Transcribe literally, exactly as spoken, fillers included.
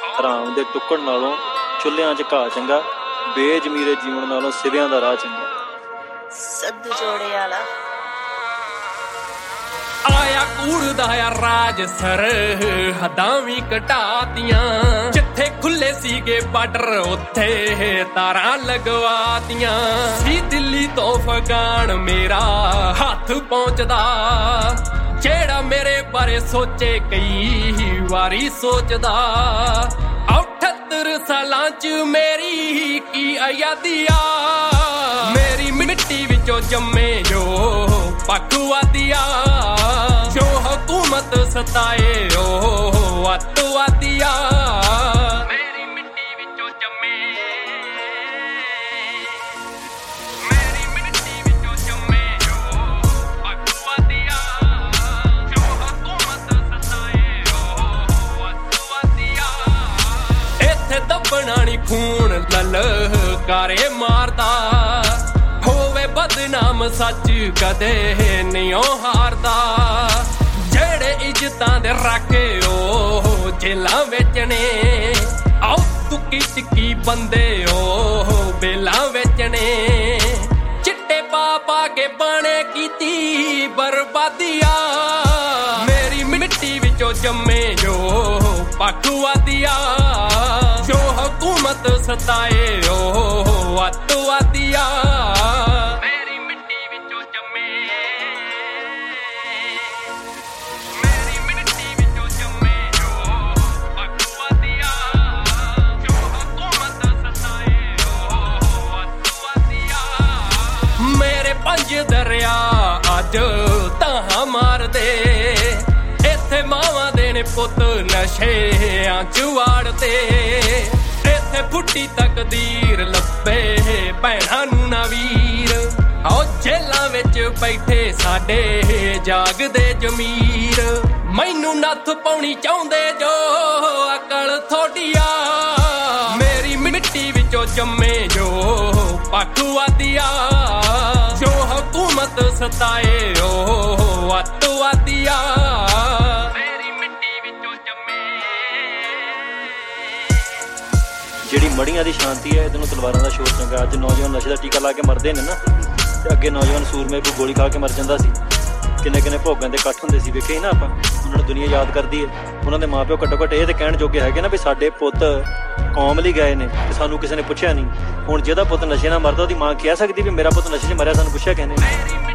ਹਰਾਮ ਦੇ ਟੁੱਕਣ ਨਾਲੋਂ ਚੁੱਲ੍ਹਿਆਂ 'ਚ ਘਾਹ ਚੰਗਾ, ਬੇਜ਼ਮੀਰੇ ਜੀਵਨ ਨਾਲੋਂ ਸਿਵਿਆਂ ਦਾ ਰਾਹ ਚੰਗਾ। ਸੱਦ ਜੋੜੇ ਵਾਲਾ ਆਇਆ ਕੂੜਦਾ ਆ ਰਾਜ ਸਰ, ਹੱਦਾਂ ਵੀ ਘਟਾਤੀਆਂ, ਜਿੱਥੇ ਖੁੱਲੇ ਸੀਗੇ ਬਾਰਡਰ ਉੱਥੇ ਤਾਰਾਂ ਲਗਵਾਤੀਆਂ। ਸੀ ਦਿੱਲੀ ਤੋਂ ਅਫਗਾਨ ਮੇਰਾ ਹੱਥ ਪਹੁੰਚਦਾ, ਜਿਹੜਾ ਮੇਰੇ ਬਾਰੇ ਸੋਚੇ ਕਈ ਵਾਰੀ ਸੋਚਦਾ। ਅਠੱਤਰ ਸਾਲਾਂ ਚ ਮੇਰੀ ਕੀ ਆਜ਼ਾਦੀ ਆ, ਮੇਰੀ ਮਿੱਟੀ ਵਿੱਚੋਂ ਜੰਮੇ ਜੋ ਪੱਖਵਾਦੀਆ, ਜੋ ਹਕੂਮਤ ਸਤਾਏ ਉਹ ਅੱਤਵਾਦੀਆ। ਮੇਰੀ ਮਿੱਟੀ ਵਿੱਚੋਂ ਜੰਮੇ, ਮੇਰੀ ਮਿੱਟੀ ਵਿੱਚੋਂ ਜੰਮੇ ਜੋ ਪੱਖਵਾਦੀਆ, ਜੋ ਹਕੂਮਤ ਸਤਾਏ ਉਹ ਅੱਤਵਾਦੀਆ। ਇੱਥੇ ਦੱਬਣਾ ਨੀ ਖੂਨ ਲਲਕਾਰੇ ਮਾਰਦਾ, ਹੋਵੇ ਬਦਨਾਮ ਸੱਚ ਕਦੇ ਨਹੀਂ ਉਹ ਹਾਰਦਾ। ਜਿਹੜੇ ਇੱਜ਼ਤਾਂ ਦੇ ਰਾਖੇ ਉਹ ਜੇਲਾਂ ਵਿੱਚ ਨੇ, ਆਓ ਤੁੱਕੀ ਟਿੱਕੀ ਬੰਦੇ ਉਹ ਬੇਲਾਂ ਵਿੱਚ ਨੇ। ਚਿੱਟੇ ਪਾ ਪਾ ਕੇ ਬਾਣੇ ਕੀਤੀ ਬਰਬਾਦੀਆਂ, ਮੇਰੀ ਮਿੱਟੀ ਵਿੱਚੋਂ ਜੰਮੇ ਜੋ ਪੱਖਵਾਦੀਆ, ਜੋ ਹਕੂਮਤ ਸਤਾਏ ਉਹ ਅੱਤਵਾਦੀਆ। ਮੇਰੀ ਮਿੱਟੀ ਵਿੱਚੋਂ ਜੰਮੇ, ਮੇਰੀ ਮਿੱਟੀ ਵਿੱਚੋਂ ਜੰਮੇ ਜੋ ਪੱਖਵਾਦੀਆ, ਜੋ ਹਕੂਮਤ ਸਤਾਏ ਉਹ ਅੱਤਵਾਦੀਆ। ਮੇਰੇ ਪੰਜ ਦਰਿਆ ਅੱਜ ਤਾਂ ਮਾਰਦੇ, ਇੱਥੇ ਮਾਵਾਂ ਦੇ ਨੇ ਪੁੱਤ ਨਸ਼ਿਆਂ ਚ ਵਾੜਦੇ। ਇੱਥੇ ਫੁੱਟੀ ਤਕਦੀਰ ਲੱਭੇ ਭੈਣਾਂ ਨੂੰ ਨਾ ਵੀਰ, ਆਓ ਜੇਲਾਂ ਵਿੱਚ ਬੈਠੇ ਸਾਡੇ ਜਾਗਦੇ ਜ਼ਮੀਰ। ਮੈਨੂੰ ਨੱਥ ਪਾਉਣੀ ਚਾਹੁੰਦੇ ਜੋ ਅਕਲ ਥੋੜੀ ਆ, ਮੇਰੀ ਮਿੱਟੀ ਵਿੱਚੋਂ ਜੰਮੇ ਜੋ ਪੱਖਵਾਦੀਆ, ਜੋ ਹਕੂਮਤ ਸਤਾਏ ਉਹ ਅੱਤਵਾਦੀਆ। ਜਿਹੜੀ ਮੜੀਆਂ ਦੀ ਸ਼ਾਂਤੀ ਹੈ ਇਹਦੇ ਨੂੰ ਤਲਵਾਰਾਂ ਦਾ ਸ਼ੋਰ ਚੰਗਾ। ਅੱਜ ਨੌਜਵਾਨ ਨਸ਼ੇ ਦਾ ਟੀਕਾ ਲਾ ਕੇ ਮਰਦੇ ਨੇ ਨਾ, ਤੇ ਅੱਗੇ ਨੌਜਵਾਨ ਸੂਰਮੇ ਕੋਈ ਗੋਲੀ ਖਾ ਕੇ ਮਰ ਜਾਂਦਾ ਸੀ। ਕਿੰਨੇ ਕਿੰਨੇ ਭੋਗਾਂ ਦੇ ਇਕੱਠ ਹੁੰਦੇ ਸੀ, ਵੇਖੇ ਹੀ ਨਾ ਆਪਾਂ। ਉਹਨਾਂ ਨੂੰ ਦੁਨੀਆ ਯਾਦ ਕਰਦੀ ਹੈ। ਉਹਨਾਂ ਦੇ ਮਾਂ ਪਿਓ ਘੱਟੋ ਘੱਟ ਇਹ ਤੇ ਕਹਿਣ ਜੋਗੇ ਹੈਗੇ ਨਾ ਵੀ ਸਾਡੇ ਪੁੱਤ ਕੌਮ ਲਈ ਗਏ ਨੇ ਤੇ ਸਾਨੂੰ ਕਿਸੇ ਨੇ ਪੁੱਛਿਆ ਨਹੀਂ। ਹੁਣ ਜਿਹਦਾ ਪੁੱਤ ਨਸ਼ੇ ਨਾਲ ਮਰਦਾ ਉਹਦੀ ਮਾਂ ਕਹਿ ਸਕਦੀ ਵੀ ਮੇਰਾ ਪੁੱਤ ਨਸ਼ੇ 'ਚ ਮਰਿਆ, ਸਾਨੂੰ ਪੁੱਛਿਆ ਕਿਸੇ ਨੇ?